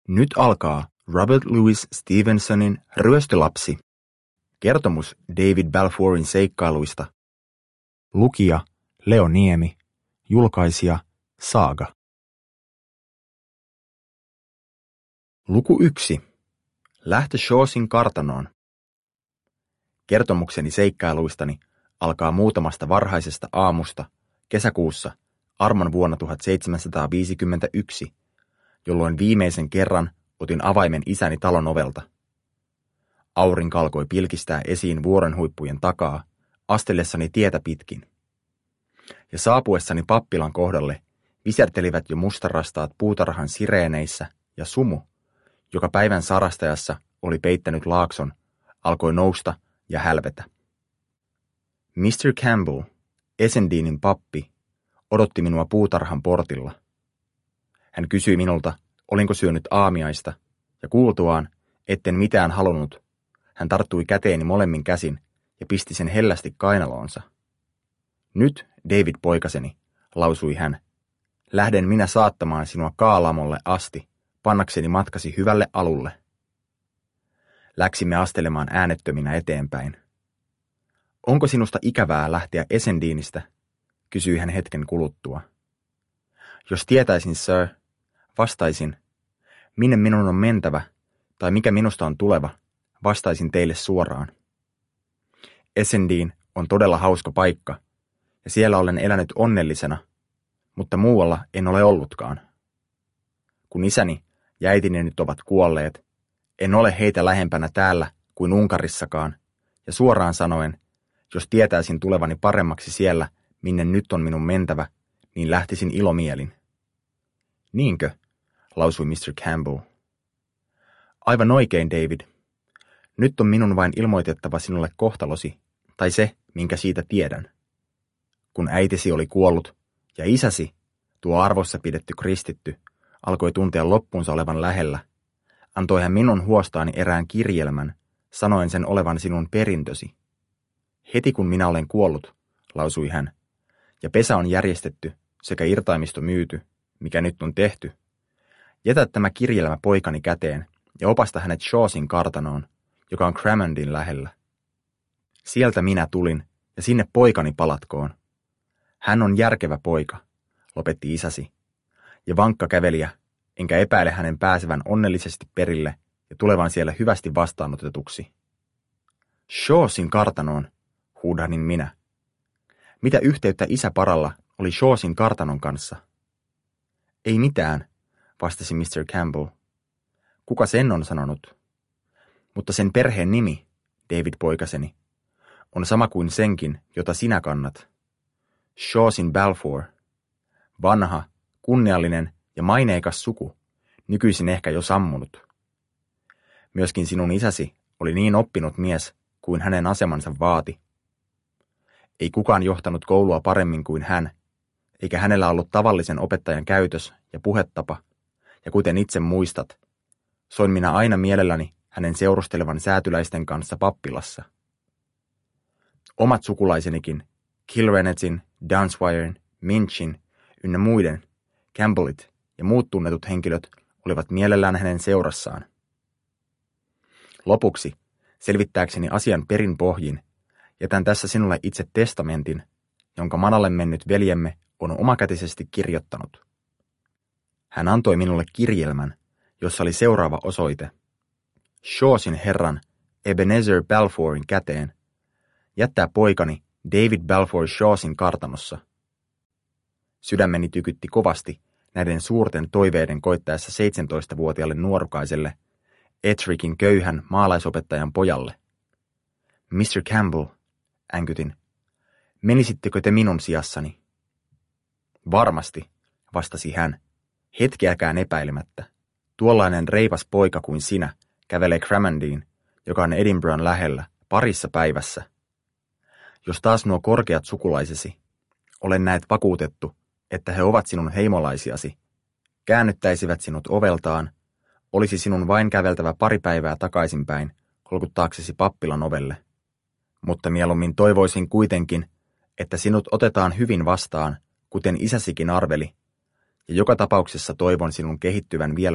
Nyt alkaa Robert Louis Stevensonin Ryöstölapsi. Kertomus David Balfourin seikkailuista. Lukija Leo Niemi. Julkaisija Saaga. Luku 1. Lähtö Shawsin kartanoon. Kertomukseni seikkailuistani alkaa muutamasta varhaisesta aamusta kesäkuussa armon vuonna 1751, jolloin viimeisen kerran otin avaimen isäni talon ovelta. Aurinko alkoi pilkistää esiin vuorenhuippujen takaa astellessani tietä pitkin. Ja saapuessani pappilan kohdalle visertelivät jo mustarastaat puutarhan sireeneissä ja sumu, joka päivän sarastajassa oli peittänyt laakson, alkoi nousta ja hälvetä. Mr. Campbell, Essendinin pappi, odotti minua puutarhan portilla. Hän kysyi minulta, olinko syönyt aamiaista, ja kuultuaan, etten mitään halunnut, hän tarttui käteeni molemmin käsin ja pisti sen hellästi kainaloonsa. Nyt, David poikaseni, lausui hän, lähden minä saattamaan sinua Kaalamolle asti, pannakseni matkasi hyvälle alulle. Läksimme astelemaan äänettöminä eteenpäin. Onko sinusta ikävää lähteä Essendinistä? Kysyi hän hetken kuluttua. Jos tietäisin, sir, vastaisin, minne minun on mentävä, tai mikä minusta on tuleva, vastaisin teille suoraan. Essendin on todella hauska paikka, ja siellä olen elänyt onnellisena, mutta muualla en ole ollutkaan. Kun isäni ja äitini nyt ovat kuolleet, en ole heitä lähempänä täällä kuin Unkarissakaan, ja suoraan sanoen, jos tietäisin tulevani paremmaksi siellä, minne nyt on minun mentävä, niin lähtisin ilomielin. Niinkö? Lausui Mr. Campbell. Aivan oikein, David. Nyt on minun vain ilmoitettava sinulle kohtalosi, tai se, minkä siitä tiedän. Kun äitisi oli kuollut, ja isäsi, tuo arvossa pidetty kristitty, alkoi tuntea loppunsa olevan lähellä, antoi hän minun huostaani erään kirjelmän, sanoen sen olevan sinun perintösi. Heti kun minä olen kuollut, lausui hän, ja pesä on järjestetty sekä irtaimisto myyty, mikä nyt on tehty, jätä tämä kirjelmä poikani käteen ja opasta hänet Shawsin kartanoon, joka on Cramondin lähellä. Sieltä minä tulin, ja sinne poikani palatkoon. Hän on järkevä poika, lopetti isäsi, ja vankka kävelijä, enkä epäile hänen pääsevän onnellisesti perille ja tulevan siellä hyvästi vastaanotetuksi. Shawsin kartanoon, huudahdin minä. Mitä yhteyttä isä paralla oli Shawsin kartanon kanssa? Ei mitään, vastasi Mr. Campbell. Kuka sen on sanonut? Mutta sen perheen nimi, David poikaseni, on sama kuin senkin, jota sinä kannat. Shawsin Balfour. Vanha, kunniallinen ja maineikas suku, nykyisin ehkä jo sammunut. Myöskin sinun isäsi oli niin oppinut mies kuin hänen asemansa vaati. Ei kukaan johtanut koulua paremmin kuin hän, eikä hänellä ollut tavallisen opettajan käytös ja puhetapa, ja kuten itse muistat, soin minä aina mielelläni hänen seurustelevan säätyläisten kanssa pappilassa. Omat sukulaisenikin, Kilrenetin, Downswiren, Minchin ynnä muiden, Campbellit ja muut tunnetut henkilöt olivat mielellään hänen seurassaan. Lopuksi, selvittääkseni asian perin pohjin, jätän tässä sinulle itse testamentin, jonka manalle mennyt veljemme on omakätisesti kirjoittanut. Hän antoi minulle kirjelmän, jossa oli seuraava osoite. Shawsin herran Ebenezer Balfourin käteen. Jättää poikani David Balfour Shawsin kartanossa. Sydämeni tykytti kovasti näiden suurten toiveiden koittaessa 17-vuotiaalle nuorukaiselle, Ettrickin köyhän maalaisopettajan pojalle. Mr. Campbell, änkytin, menisittekö te minun sijassani? Varmasti, vastasi hän, hetkeäkään epäilemättä. Tuollainen reipas poika kuin sinä kävelee Cramondiin, joka on Edinburghin lähellä, parissa päivässä. Jos taas nuo korkeat sukulaisesi, olen näet vakuutettu, että he ovat sinun heimolaisiasi, käännyttäisivät sinut oveltaan, olisi sinun vain käveltävä pari päivää takaisinpäin, kolkuttaaksesi pappilan ovelle. Mutta mieluummin toivoisin kuitenkin, että sinut otetaan hyvin vastaan, kuten isäsikin arveli, ja joka tapauksessa toivon sinun kehittyvän vielä